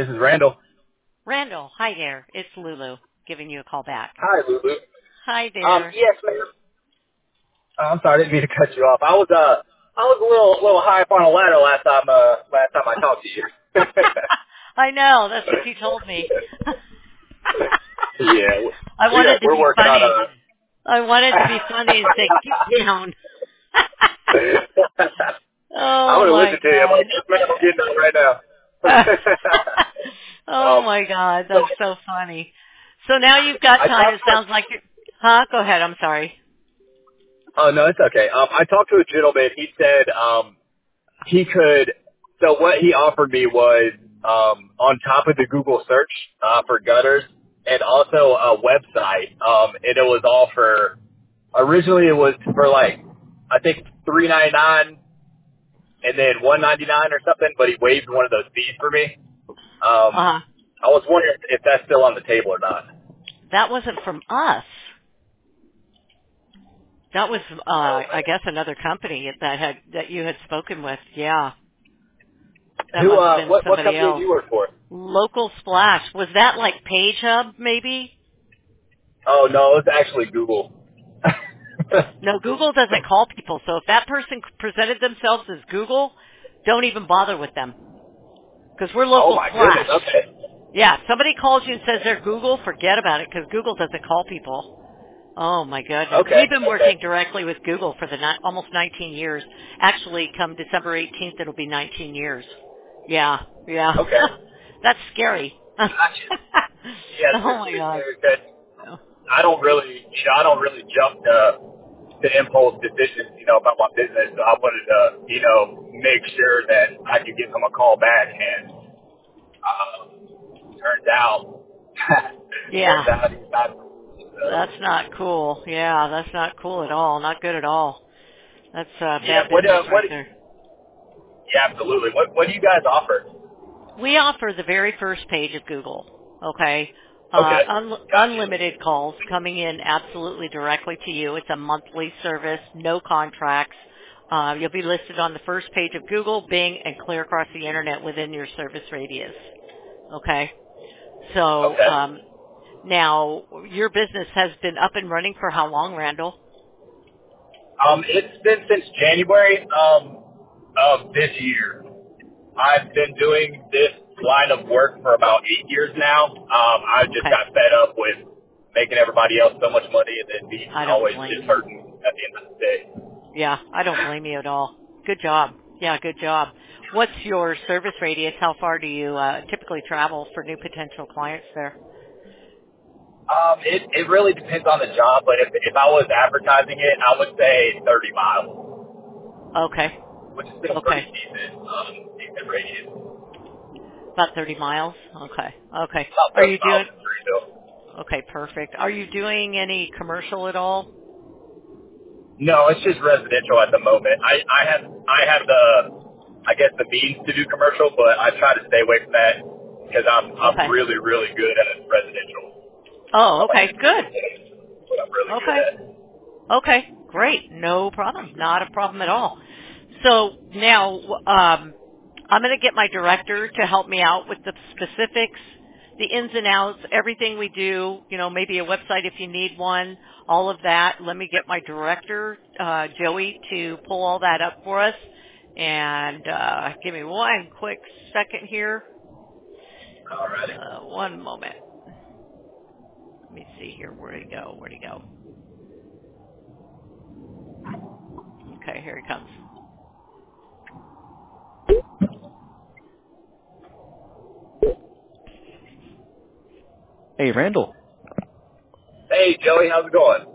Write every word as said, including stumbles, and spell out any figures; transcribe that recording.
This is Randall. Randall, hi there. It's Lulu giving you a call back. Hi, Lulu. Hi Um, there. yes, ma'am. Oh, I'm sorry, I didn't mean to cut you off. I was uh, I was a little little high up on a ladder last time. Uh, last time I talked to you. I know. That's what you told me. yeah, I we uh, wanted to we're be working on funny. a. I wanted to be funny and say, get down. I Oh, would have my listened to you. I'm like, God. yes, ma'am, I'm getting on right now. Oh, um, my God. so That's so funny. So now you've got I time. talked It to. sounds like you're, huh? Go ahead. I'm sorry. Oh no, it's okay. Um, I talked to a gentleman. He said um, he could. So what he offered me was um, on top of the Google search uh, for gutters, and also a website. Um, and it was all for. Originally, it was for like I think three ninety nine, and then one ninety nine or something. But he waived one of those fees for me. Um, Uh-huh. I was wondering if that's still on the table or not. That wasn't from us. That was, uh, Oh I man, guess, another company that had that you had spoken with. Yeah, that who? must have Uh, been what what somebody company do else. you work for? Local Splash, was that like Page Hub, maybe? Oh no, it's actually Google. No, Google doesn't call people. So if that person presented themselves as Google, don't even bother with them because we're Oh Local my goodness. Splash. Okay. Yeah, if somebody calls you and says they're Google, forget about it because Google doesn't call people. Oh my goodness. Okay. We've been Okay. working directly with Google for the ni- almost nineteen years. Actually, come December eighteenth, it'll be nineteen years. Yeah, yeah. Okay. That's scary. Oh Gotcha. Yes, it's, my it's God. very good. I don't really, you know, I don't really jump to to impulse decisions, you know, about my business. So I wanted to, you know, make sure that I could give them a call back, and uh, turns out, turns Yeah, out he's not. So that's not cool. Yeah, that's not cool at all. Not good at all. That's uh, yeah, bad what business uh, what? right there. Yeah, absolutely. What what do you guys offer? We offer the very first page of Google, okay? Uh, Okay, un- gotcha. unlimited calls coming in absolutely directly to you. It's a monthly service, no contracts. Uh, you'll be listed on the first page of Google, Bing, and clear across the internet within your service radius, okay? So Okay. um, now your business has been up and running for how long, Randall? Um, it's been since January um, of this year. I've been doing this line of work for about eight years now. Um, I just Okay, got fed up with making everybody else so much money and then me I don't always blame just you. hurting at the end of the day. Yeah, I don't blame you at all. Good job. Yeah, good job. What's your service radius? How far do you uh, typically travel for new potential clients there? Um, it, it really depends on the job, but if, if I was advertising it, I would say thirty miles, Okay. which is still Okay. pretty decent, um, decent radius. About thirty miles? Okay. Okay. About Are thirty you doing, miles in Greenville. okay, perfect. Are you doing any commercial at all? No, it's just residential at the moment. I, I have I have the I guess the means to do commercial, but I try to stay away from that because I'm I'm Okay. really really good at residential. Oh, I'm like okay. Good. what I'm really good Okay. at. Okay. Great. No problem. Not a problem at all. So now, um, I'm going to get my director to help me out with the specifics, the ins and outs, everything we do, you know, maybe a website if you need one, all of that. Let me get my director, uh, Joey, to pull all that up for us. And uh, give me one quick second here. Alrighty. Uh, one moment. Let me see here. Where'd he go? Where'd he go? Okay, here he comes. Hey, Randall. Hey Joey, how's it going?